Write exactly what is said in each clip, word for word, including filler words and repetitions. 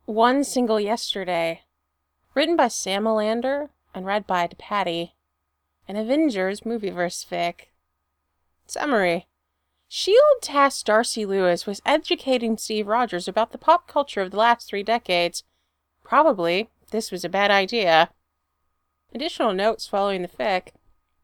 One Single Yesterday, written by Sam Melander and read by Patty, an Avengers Movieverse fic. Summary. S H I E L D tasked Darcy Lewis with educating Steve Rogers about the pop culture of the last three decades. Probably, this was a bad idea. Additional notes following the fic.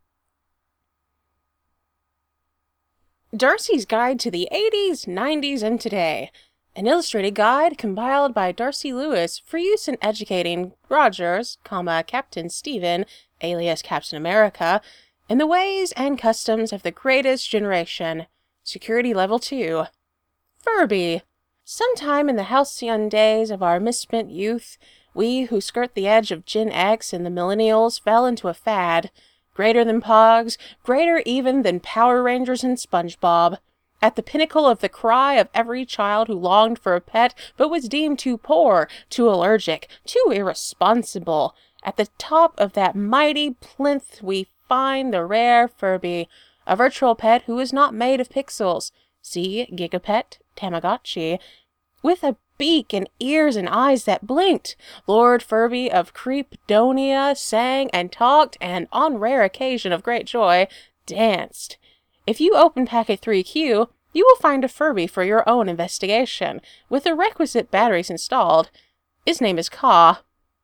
Darcy's Guide to the eighties, nineties, and Today. An illustrated guide compiled by Darcy Lewis for use in educating Rogers, comma, Captain Stephen, alias Captain America, in the ways and customs of the greatest generation. Security Level two. Furby. Sometime in the halcyon days of our misspent youth, we who skirt the edge of Gen X and the Millennials fell into a fad, greater than Pogs, greater even than Power Rangers and SpongeBob. At the pinnacle of the cry of every child who longed for a pet but was deemed too poor, too allergic, too irresponsible. At the top of that mighty plinth we find the rare Furby, a virtual pet who is not made of pixels. See Gigapet, Tamagotchi. With a beak and ears and eyes that blinked, Lord Furby of Creepdonia sang and talked and, on rare occasion of great joy, danced. If you open Packet three Q, you will find a Furby for your own investigation, with the requisite batteries installed. His name is Ka.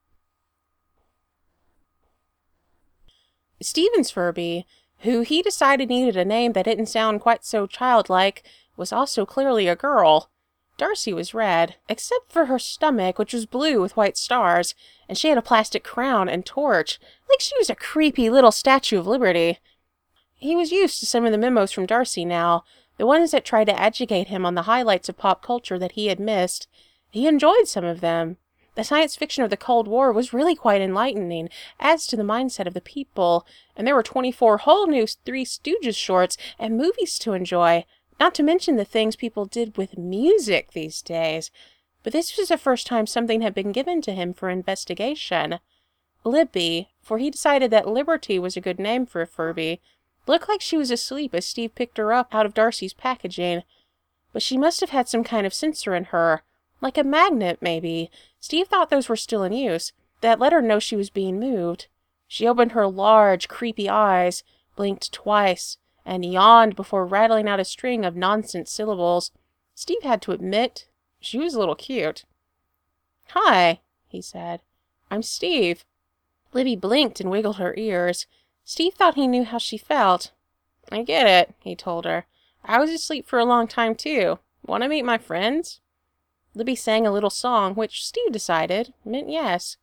Stephen's Furby, who he decided needed a name that didn't sound quite so childlike, was also clearly a girl. Darcy was red, except for her stomach, which was blue with white stars, and she had a plastic crown and torch, like she was a creepy little Statue of Liberty. He was used to some of the memos from Darcy now, the ones that tried to educate him on the highlights of pop culture that he had missed. He enjoyed some of them. The science fiction of the Cold War was really quite enlightening as to the mindset of the people, and there were twenty-four whole new Three Stooges shorts and movies to enjoy, not to mention the things people did with music these days. But this was the first time something had been given to him for investigation. Libby, for he decided that Liberty was a good name for a Furby, looked like she was asleep as Steve picked her up out of Darcy's packaging. But she must have had some kind of sensor in her, like a magnet, maybe. Steve thought those were still in use, that let her know she was being moved. She opened her large, creepy eyes, blinked twice, and yawned before rattling out a string of nonsense syllables. Steve had to admit, she was a little cute. "Hi," he said. "I'm Steve." Libby blinked and wiggled her ears. Steve thought he knew how she felt. "I get it," he told her. "I was asleep for a long time, too. Want to meet my friends?" Libby sang a little song, which Steve decided meant yes.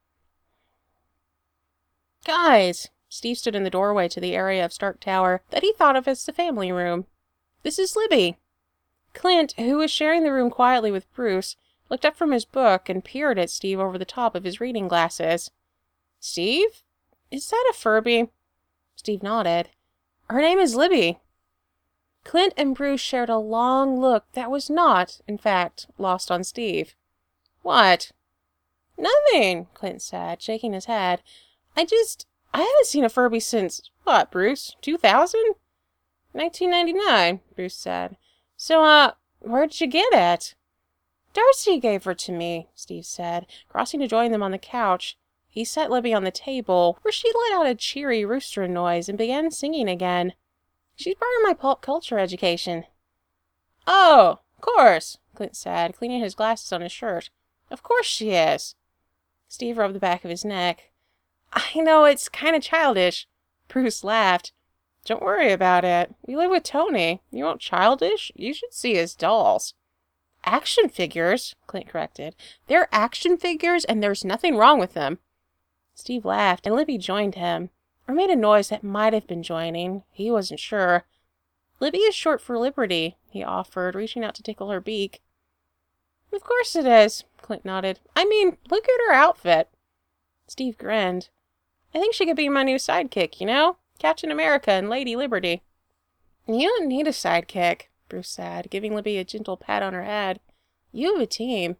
"Guys," Steve stood in the doorway to the area of Stark Tower that he thought of as the family room. "This is Libby." Clint, who was sharing the room quietly with Bruce, looked up from his book and peered at Steve over the top of his reading glasses. "Steve? Is that a Furby?" Steve nodded. "Her name is Libby." Clint and Bruce shared a long look that was not, in fact, lost on Steve. "What?" "Nothing," Clint said, shaking his head. I just, I haven't seen a Furby since, what, Bruce, two thousand? nineteen ninety-nine, Bruce said. "So, uh, where'd you get it?" "Darcy gave her to me," Steve said, crossing to join them on the couch. He set Libby on the table, where she let out a cheery rooster noise and began singing again. "She's part of my pop culture education." "Oh, of course," Clint said, cleaning his glasses on his shirt. "Of course she is." Steve rubbed the back of his neck. "I know it's kind of childish." Bruce laughed. "Don't worry about it. We live with Tony. You want childish? You should see his dolls." "Action figures," Clint corrected. "They're action figures, and there's nothing wrong with them." Steve laughed, and Libby joined him, or made a noise that might have been joining. He wasn't sure. "Libby is short for Liberty," he offered, reaching out to tickle her beak. "Of course it is," Clint nodded. "I mean, look at her outfit." Steve grinned. "I think she could be my new sidekick, you know? Captain America and Lady Liberty." "You don't need a sidekick," Bruce said, giving Libby a gentle pat on her head. "You have a team."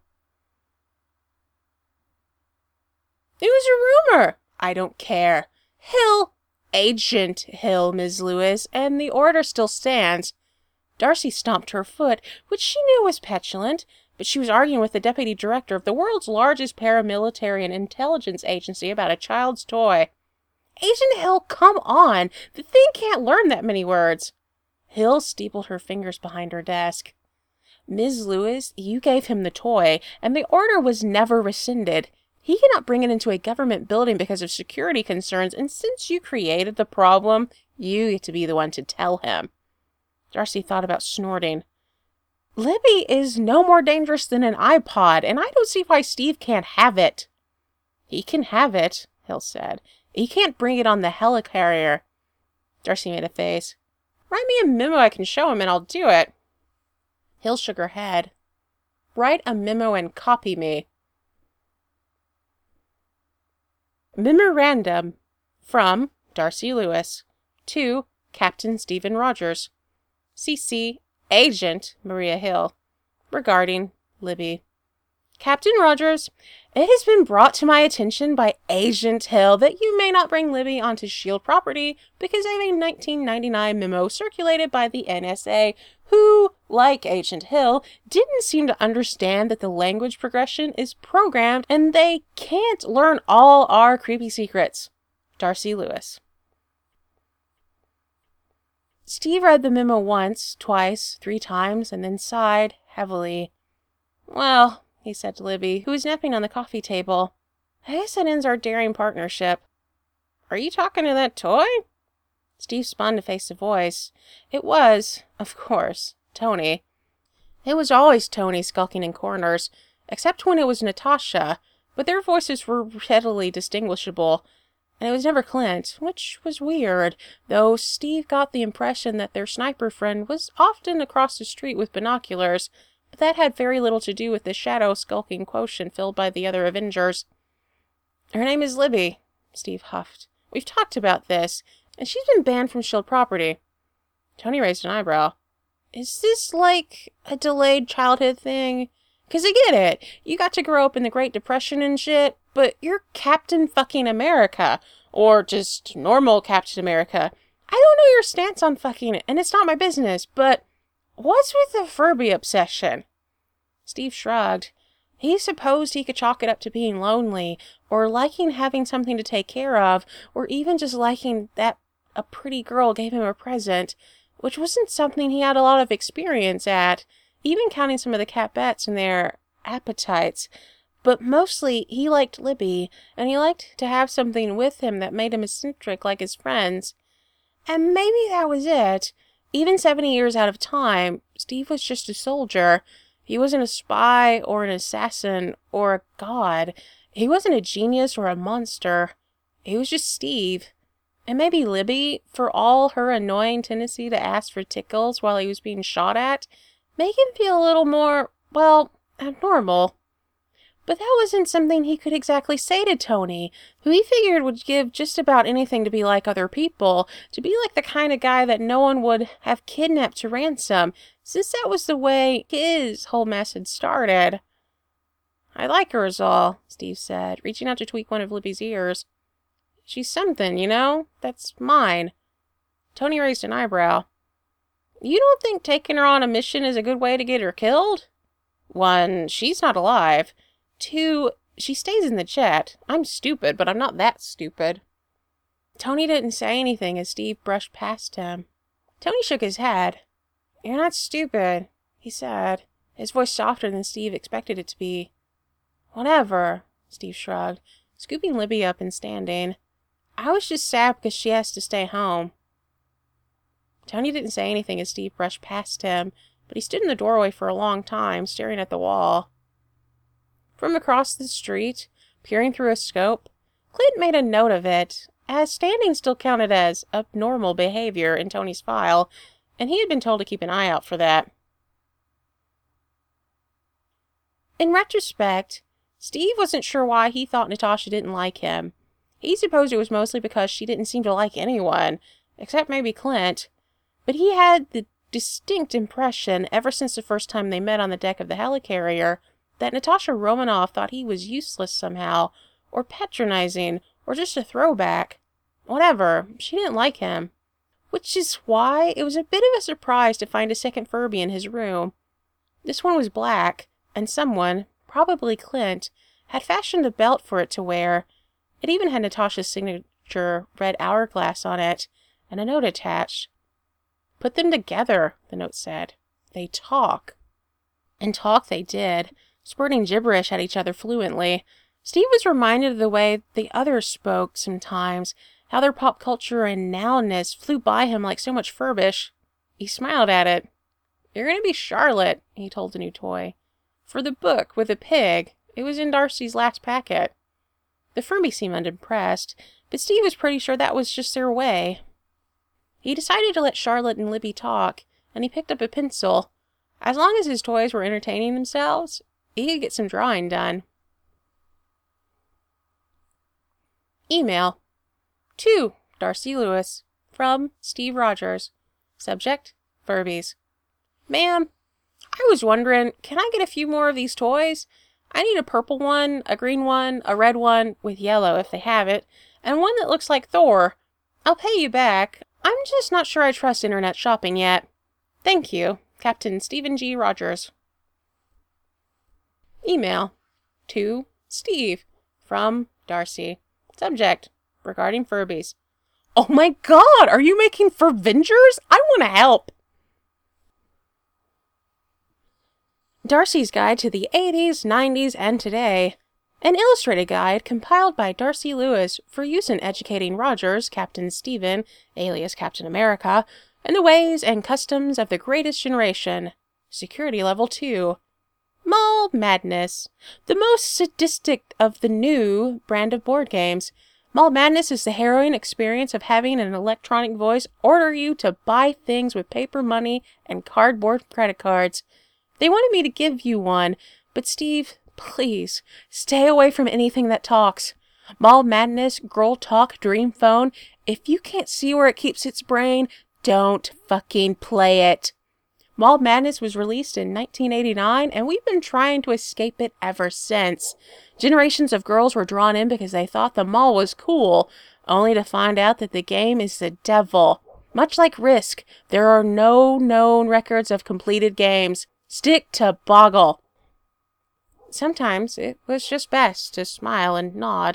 "It was a rumor." "I don't care." "Hill, Agent Hill, Miz Lewis, and the order still stands." Darcy stomped her foot, which she knew was petulant, but she was arguing with the deputy director of the world's largest paramilitary and intelligence agency about a child's toy. Agent Hill, come on! The thing can't learn that many words. Hill steepled her fingers behind her desk. Miz Lewis, you gave him the toy, and the order was never rescinded. He cannot bring it into a government building because of security concerns, and since you created the problem, you get to be the one to tell him. Darcy thought about snorting. Libby is no more dangerous than an iPod, and I don't see why Steve can't have it. He can have it, Hill said. He can't bring it on the helicarrier. Darcy made a face. Write me a memo I can show him, and I'll do it. Hill shook her head. Write a memo and copy me. Memorandum from Darcy Lewis to Captain Stephen Rogers. C C Agent Maria Hill. Regarding Libby. Captain Rogers, it has been brought to my attention by Agent Hill that you may not bring Libby onto SHIELD property because of a nineteen ninety-nine memo circulated by the N S A, who, like Agent Hill, didn't seem to understand that the language progression is programmed and they can't learn all our creepy secrets. Darcy Lewis. Steve read the memo once, twice, three times, and then sighed heavily. Well, he said to Libby, who was napping on the coffee table, I guess that ends our daring partnership. Are you talking to that toy? Steve spun to face the voice. It was, of course, Tony. It was always Tony skulking in corners, except when it was Natasha, but their voices were readily distinguishable, and it was never Clint, which was weird, though Steve got the impression that their sniper friend was often across the street with binoculars, but that had very little to do with the shadow skulking quotient filled by the other Avengers. Her name is Libby, Steve huffed. We've talked about this, and she's been banned from SHIELD property. Tony raised an eyebrow. Is this like a delayed childhood thing? 'Cause I get it. You got to grow up in the Great Depression and shit, but you're Captain fucking America. Or just normal Captain America. I don't know your stance on fucking it, and it's not my business, but what's with the Furby obsession? Steve shrugged. He supposed he could chalk it up to being lonely, or liking having something to take care of, or even just liking that a pretty girl gave him a present, which wasn't something he had a lot of experience at, even counting some of the Capettes and their appetites. But mostly, he liked Libby, and he liked to have something with him that made him eccentric like his friends. And maybe that was it. Even seventy years out of time, Steve was just a soldier. He wasn't a spy or an assassin or a god. He wasn't a genius or a monster. He was just Steve. And maybe Libby, for all her annoying tendency to ask for tickles while he was being shot at, made him feel a little more, well, abnormal. But that wasn't something he could exactly say to Tony, who he figured would give just about anything to be like other people, to be like the kind of guy that no one would have kidnapped to ransom, since that was the way his whole mess had started. I like her is all, Steve said, reaching out to tweak one of Libby's ears. She's something, you know? That's mine. Tony raised an eyebrow. You don't think taking her on a mission is a good way to get her killed? One, she's not alive. Two, she stays in the jet. I'm stupid, but I'm not that stupid. Tony didn't say anything as Steve brushed past him. Tony shook his head. You're not stupid, he said, his voice softer than Steve expected it to be. Whatever, Steve shrugged, scooping Libby up and standing. I was just sad because she has to stay home. Tony didn't say anything as Steve brushed past him, but he stood in the doorway for a long time, staring at the wall. From across the street, peering through a scope, Clint made a note of it, as standing still counted as abnormal behavior in Tony's file, and he had been told to keep an eye out for that. In retrospect, Steve wasn't sure why he thought Natasha didn't like him. He supposed it was mostly because she didn't seem to like anyone, except maybe Clint, but he had the distinct impression, ever since the first time they met on the deck of the helicarrier, that Natasha Romanoff thought he was useless somehow, or patronizing, or just a throwback. Whatever, she didn't like him. Which is why it was a bit of a surprise to find a second Furby in his room. This one was black, and someone, probably Clint, had fashioned a belt for it to wear. It even had Natasha's signature red hourglass on it, and a note attached. "Put them together," the note said. "They talk." And talk they did, spurting gibberish at each other fluently. Steve was reminded of the way the others spoke sometimes, how their pop culture and nounness flew by him like so much furbish. He smiled at it. "You're going to be Charlotte," he told the new toy. "For the book with the pig. It was in Darcy's last packet." The Furby seemed unimpressed, but Steve was pretty sure that was just their way. He decided to let Charlotte and Libby talk, and he picked up a pencil. As long as his toys were entertaining themselves, he could get some drawing done. Email. To Darcy Lewis. From Steve Rogers. Subject, Furbies. "Ma'am, I was wondering, can I get a few more of these toys? I need a purple one, a green one, a red one, with yellow if they have it, and one that looks like Thor. I'll pay you back. I'm just not sure I trust internet shopping yet. Thank you, Captain Stephen G. Rogers." Email. To Steve. From Darcy. Subject, regarding Furbies. "Oh my god, are you making Furvengers? I want to help." Darcy's Guide to the eighties, nineties, and Today. An illustrated guide compiled by Darcy Lewis for use in educating Rogers, Captain Stephen, alias Captain America, in the ways and customs of the greatest generation. Security Level two. Mall Madness. The most sadistic of the new brand of board games. Mall Madness is the harrowing experience of having an electronic voice order you to buy things with paper money and cardboard credit cards. They wanted me to give you one, but Steve, please, stay away from anything that talks. Mall Madness, Girl Talk, Dream Phone, if you can't see where it keeps its brain, don't fucking play it. Mall Madness was released in nineteen eighty-nine, and we've been trying to escape it ever since. Generations of girls were drawn in because they thought the mall was cool, only to find out that the game is the devil. Much like Risk, there are no known records of completed games. Stick to Boggle. Sometimes it was just best to smile and nod.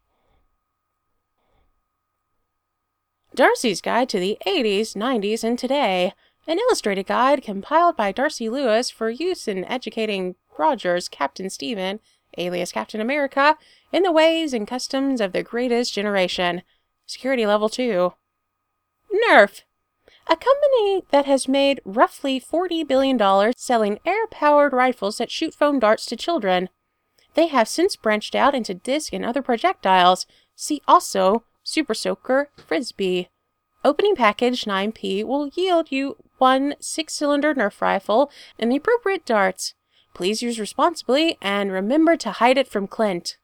Darcy's Guide to the eighties, nineties, and Today. An illustrated guide compiled by Darcy Lewis for use in educating Rogers, Captain Stephen, alias Captain America, in the ways and customs of the greatest generation. Security Level two. Nerf. A company that has made roughly forty billion dollars selling air-powered rifles that shoot foam darts to children. They have since branched out into disc and other projectiles. See also Super Soaker Frisbee. Opening package nine P will yield you one six-cylinder Nerf rifle and the appropriate darts. Please use responsibly and remember to hide it from Clint.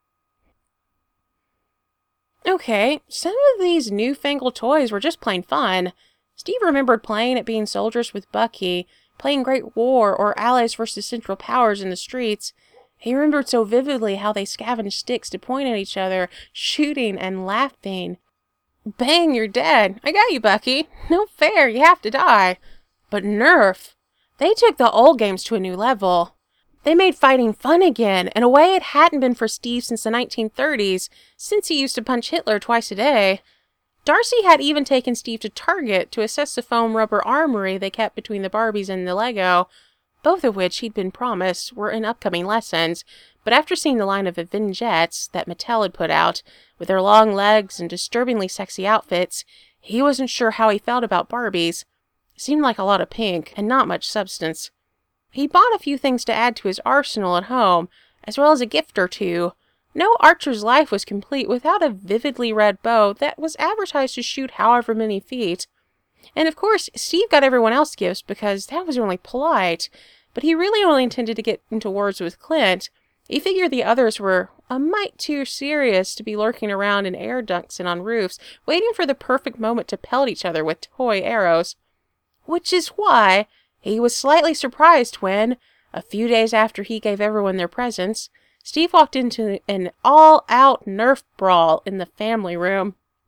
Okay, some of these newfangled toys were just plain fun. Steve remembered playing at being soldiers with Bucky, playing Great War or Allies versus Central Powers in the streets. He remembered so vividly how they scavenged sticks to point at each other, shooting and laughing. Bang, you're dead. I got you, Bucky. No fair, you have to die. But Nerf, they took the old games to a new level. They made fighting fun again, in a way it hadn't been for Steve since the nineteen thirties, since he used to punch Hitler twice a day. Darcy had even taken Steve to Target to assess the foam rubber armory they kept between the Barbies and the Lego, both of which he'd been promised were in upcoming lessons, but after seeing the line of Avengettes that Mattel had put out, with their long legs and disturbingly sexy outfits, he wasn't sure how he felt about Barbies. It seemed like a lot of pink, and not much substance. He bought a few things to add to his arsenal at home, as well as a gift or two. No archer's life was complete without a vividly red bow that was advertised to shoot however many feet. And of course, Steve got everyone else gifts because that was only polite, but he really only intended to get into words with Clint. He figured the others were a mite too serious to be lurking around in air ducts and on roofs, waiting for the perfect moment to pelt each other with toy arrows. Which is why he was slightly surprised when, a few days after he gave everyone their presents, Steve walked into an all-out Nerf brawl in the family room.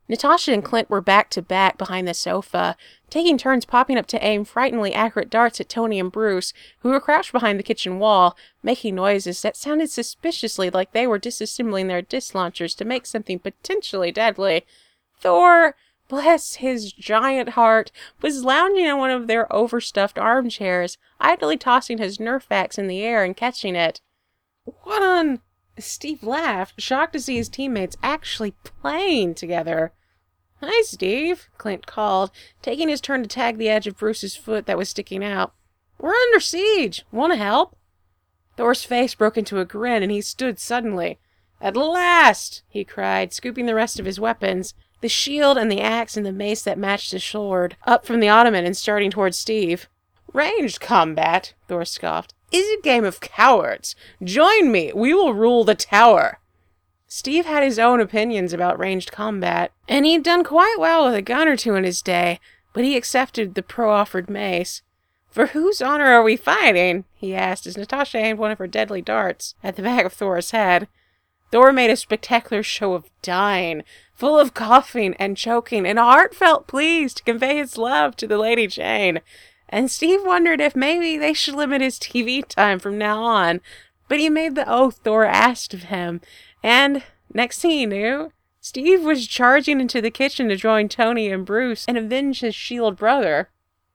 Natasha and Clint were back to back behind the sofa, taking turns popping up to aim frighteningly accurate darts at Tony and Bruce, who were crouched behind the kitchen wall, making noises that sounded suspiciously like they were disassembling their disc launchers to make something potentially deadly. Thor, bless his giant heart, was lounging in one of their overstuffed armchairs, idly tossing his Nerf axe in the air and catching it. What on... Steve laughed, shocked to see his teammates actually playing together. Hi, Steve, Clint called, taking his turn to tag the edge of Bruce's foot that was sticking out. We're under siege. Want to help? Thor's face broke into a grin, and he stood suddenly. At last, he cried, scooping the rest of his weapons, the shield and the axe and the mace that matched his sword, up from the ottoman and starting towards Steve. Ranged combat, Thor scoffed, is a game of cowards. Join me. We will rule the tower. Steve had his own opinions about ranged combat, and he'd done quite well with a gun or two in his day, but he accepted the pro-offered mace. For whose honor are we fighting? He asked as Natasha aimed one of her deadly darts at the back of Thor's head. Thor made a spectacular show of dying, full of coughing and choking, and a heartfelt pleas to convey his love to the Lady Jane. And Steve wondered if maybe they should limit his T V time from now on. But he made the oath Thor asked of him, and next thing he knew, Steve was charging into the kitchen to join Tony and Bruce and avenge his shield brother.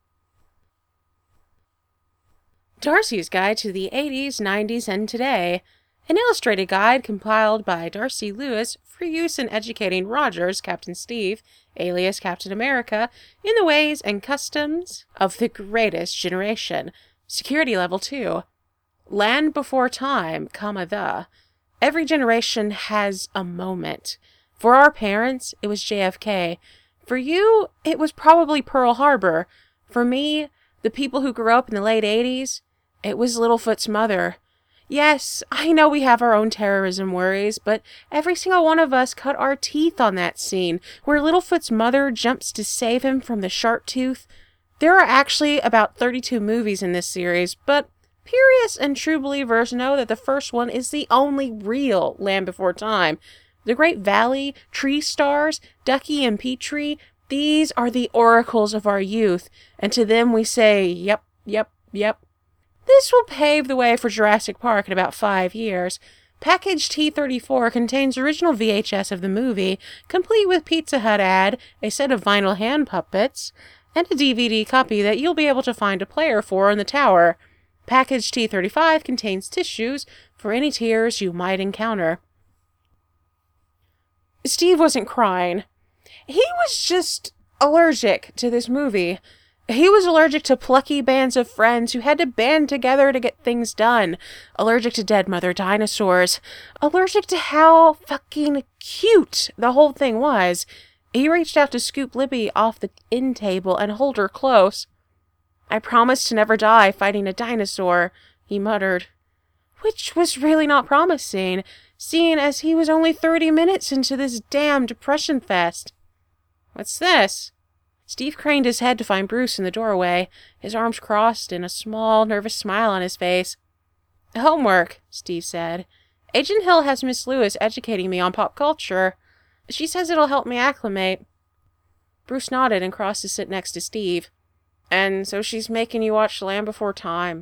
Darcy's Guide to the eighties, nineties, and Today, an illustrated guide compiled by Darcy Lewis for use in educating Rogers, Captain Steve, alias Captain America, in the ways and customs of the greatest generation. Security level two. Land before time, comma the. Every generation has a moment. For our parents, it was J F K. For you, it was probably Pearl Harbor. For me, the people who grew up in the late eighties, it was Littlefoot's mother. Yes, I know we have our own terrorism worries, but every single one of us cut our teeth on that scene where Littlefoot's mother jumps to save him from the shark tooth. There are actually about thirty-two movies in this series, but purists and true believers know that the first one is the only real Land Before Time. The Great Valley, Tree Stars, Ducky and Petrie, these are the oracles of our youth, and to them we say, yep, yep, yep. This will pave the way for Jurassic Park in about five years. Package T thirty-four contains original V H S of the movie, complete with Pizza Hut ad, a set of vinyl hand puppets, and a D V D copy that you'll be able to find a player for in the tower. Package T thirty-five contains tissues for any tears you might encounter. Steve wasn't crying. He was just allergic to this movie. He was allergic to plucky bands of friends who had to band together to get things done. Allergic to dead mother dinosaurs. Allergic to how fucking cute the whole thing was. He reached out to scoop Libby off the end table and hold her close. I promised to never die fighting a dinosaur, he muttered. Which was really not promising, seeing as he was only thirty minutes into this damn depression fest. What's this? Steve craned his head to find Bruce in the doorway, his arms crossed and a small, nervous smile on his face. Homework, Steve said. Agent Hill has Miss Lewis educating me on pop culture. She says it'll help me acclimate. Bruce nodded and crossed to sit next to Steve. And so she's making you watch Land Before Time.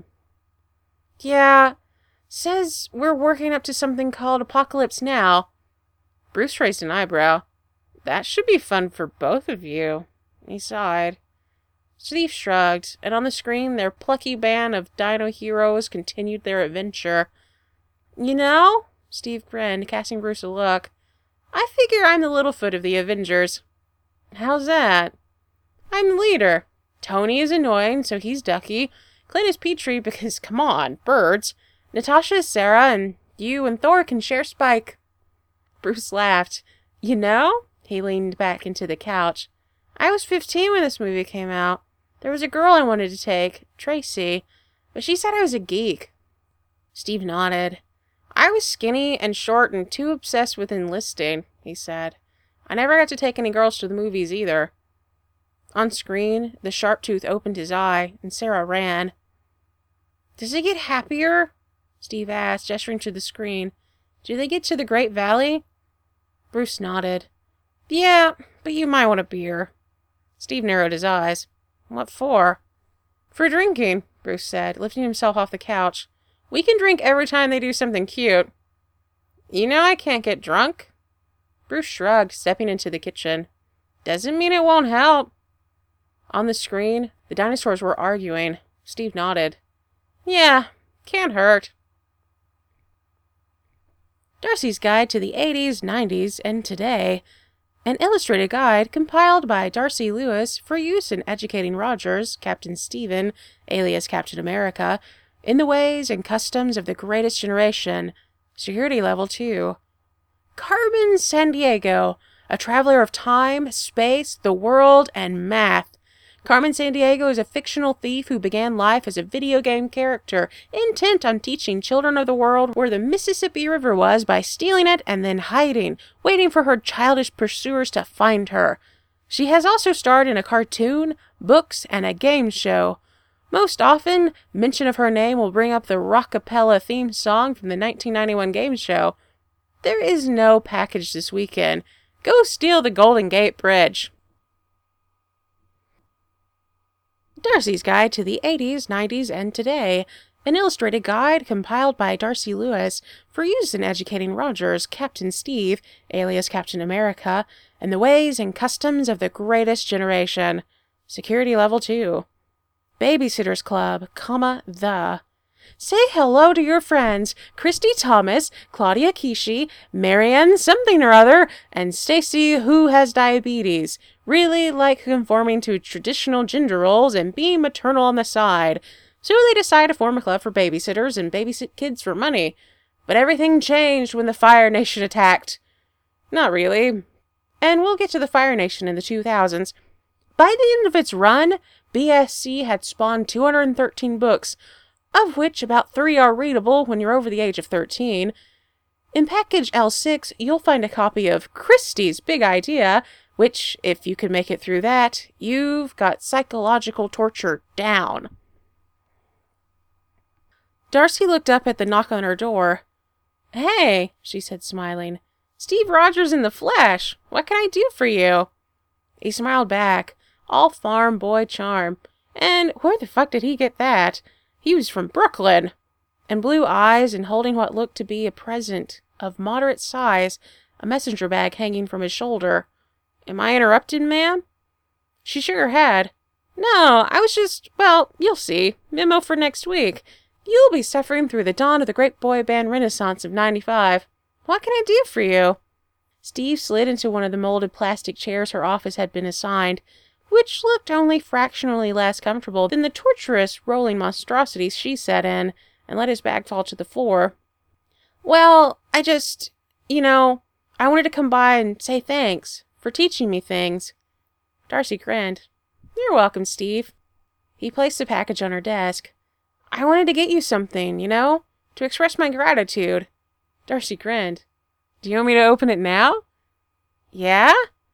Yeah. Says we're working up to something called Apocalypse Now. Bruce raised an eyebrow. That should be fun for both of you. He sighed. Steve shrugged, and on the screen their plucky band of dino heroes continued their adventure. You know, Steve grinned, casting Bruce a look, I figure I'm the Littlefoot of the Avengers. How's that? I'm the leader. Tony is annoying, so he's Ducky. Clint is Petrie because, come on, birds. Natasha is Sarah, and you and Thor can share Spike. Bruce laughed. You know? He leaned back into the couch. I was fifteen when this movie came out. There was a girl I wanted to take, Tracy, but she said I was a geek. Steve nodded. I was skinny and short and too obsessed with enlisting, he said. I never got to take any girls to the movies either. On screen, the sharp tooth opened his eye, and Sarah ran. Does it get happier? Steve asked, gesturing to the screen. Do they get to the Great Valley? Bruce nodded. Yeah, but you might want a beer. Steve narrowed his eyes. What for? For drinking, Bruce said, lifting himself off the couch. We can drink every time they do something cute. You know I can't get drunk. Bruce shrugged, stepping into the kitchen. Doesn't mean it won't help. On the screen, the dinosaurs were arguing. Steve nodded. Yeah, can't hurt. Darcy's Guide to the eighties, nineties, and Today. An illustrated guide compiled by Darcy Lewis for use in educating Rogers, Captain Stephen, alias Captain America, in the ways and customs of the greatest generation. Security level two. Carmen Sandiego, a traveler of time, space, the world, and math. Carmen Sandiego is a fictional thief who began life as a video game character, intent on teaching children of the world where the Mississippi River was by stealing it and then hiding, waiting for her childish pursuers to find her. She has also starred in a cartoon, books, and a game show. Most often, mention of her name will bring up the Rockapella theme song from the nineteen ninety-one game show. There is no package this weekend. Go steal the Golden Gate Bridge. Darcy's Guide to the eighties, nineties, and Today. An illustrated guide compiled by Darcy Lewis for use in educating Rogers, Captain Steve, alias Captain America, and the ways and customs of the greatest generation. Security level two. Babysitters Club, comma, the. Say hello to your friends, Christy Thomas, Claudia Kishi, Marianne something or other, and Stacy who has diabetes. Really like conforming to traditional gender roles and being maternal on the side. So they decide to form a club for babysitters and babysit kids for money. But everything changed when the Fire Nation attacked. Not really. And we'll get to the Fire Nation in the two thousands. By the end of its run, B S C had spawned two hundred thirteen books, of which about three are readable when you're over the age of thirteen. In package L six, you'll find a copy of Christie's Big Idea, which, if you can make it through that, you've got psychological torture down. Darcy looked up at the knock on her door. Hey, she said, smiling. Steve Rogers in the flesh. What can I do for you? He smiled back, all farm boy charm. And where the fuck did he get that? He was from Brooklyn. And blue eyes and holding what looked to be a present of moderate size, a messenger bag hanging from his shoulder. Am I interrupting, ma'am? She shook her head. No, I was just, well, you'll see. Memo for next week. You'll be suffering through the dawn of the great boy band renaissance of ninety-five. What can I do for you? Steve slid into one of the molded plastic chairs her office had been assigned, which looked only fractionally less comfortable than the torturous rolling monstrosities she sat in, and let his bag fall to the floor. Well, I just, you know, I wanted to come by and say thanks for teaching me things. Darcy grinned. You're welcome, Steve. He placed the package on her desk. I wanted to get you something, you know, to express my gratitude. Darcy grinned. Do you want me to open it now? Yeah?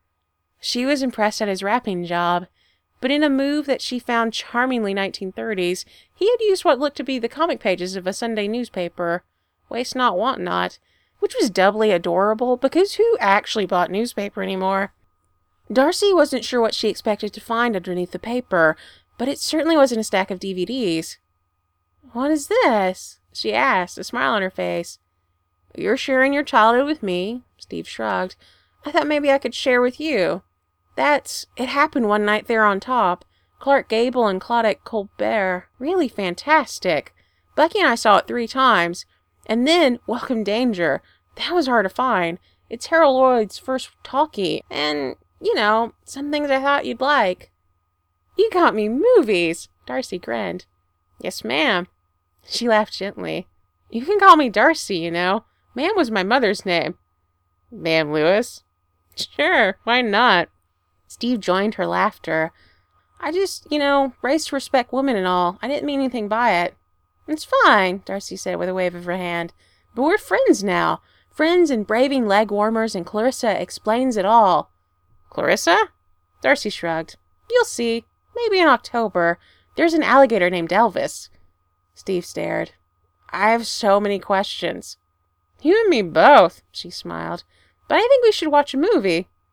She was impressed at his wrapping job, but in a move that she found charmingly nineteen thirties, he had used what looked to be the comic pages of a Sunday newspaper. Waste not, want not, which was doubly adorable because who actually bought newspaper anymore? Darcy wasn't sure what she expected to find underneath the paper, but it certainly wasn't a stack of D V Ds. What is this? She asked, a smile on her face. You're sharing your childhood with me, Steve shrugged. I thought maybe I could share with you. That's, it happened one night there on top. Clark Gable and Claudette Colbert. Really fantastic. Bucky and I saw it three times. And then, Welcome Danger. That was hard to find. It's Harold Lloyd's first talkie. And, you know, some things I thought you'd like. You got me movies, Darcy grinned. Yes, ma'am. She laughed gently. You can call me Darcy, you know. Ma'am was my mother's name. Ma'am Lewis? Sure, why not? Steve joined her laughter. I just, you know, raised to respect women and all. I didn't mean anything by it. It's fine, Darcy said with a wave of her hand. But we're friends now. Friends and braving leg warmers, and Clarissa explains it all. Clarissa? Darcy shrugged. You'll see. Maybe in October. There's an alligator named Elvis. Steve stared. I have so many questions. You and me both, she smiled. But I think we should watch a movie.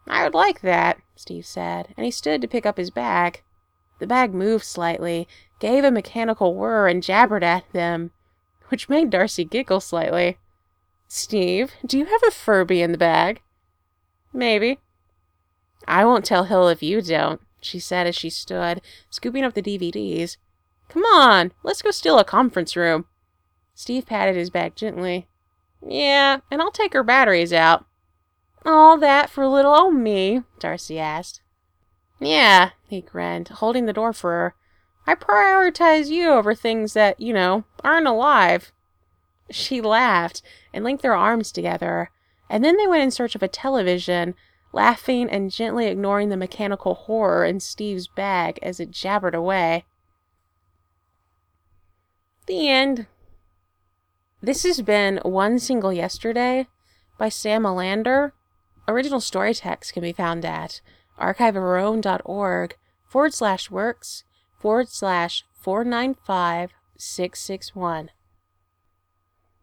I would like that, Steve said, and he stood to pick up his bag. The bag moved slightly, gave a mechanical whir, and jabbered at them, which made Darcy giggle slightly. Steve, do you have a Furby in the bag? Maybe. I won't tell Hill if you don't, she said as she stood, scooping up the D V Ds. Come on, let's go steal a conference room. Steve patted his bag gently. Yeah, and I'll take her batteries out. All that for little old me? Darcy asked. Yeah, he grinned, holding the door for her. I prioritize you over things that, you know, aren't alive. She laughed and linked their arms together, and then they went in search of a television, laughing and gently ignoring the mechanical horror in Steve's bag as it jabbered away. The end. This has been One Single Yesterday by Sam Alander. Original story text can be found at archiveofourown.org forward slash works forward slash four nine five six six one.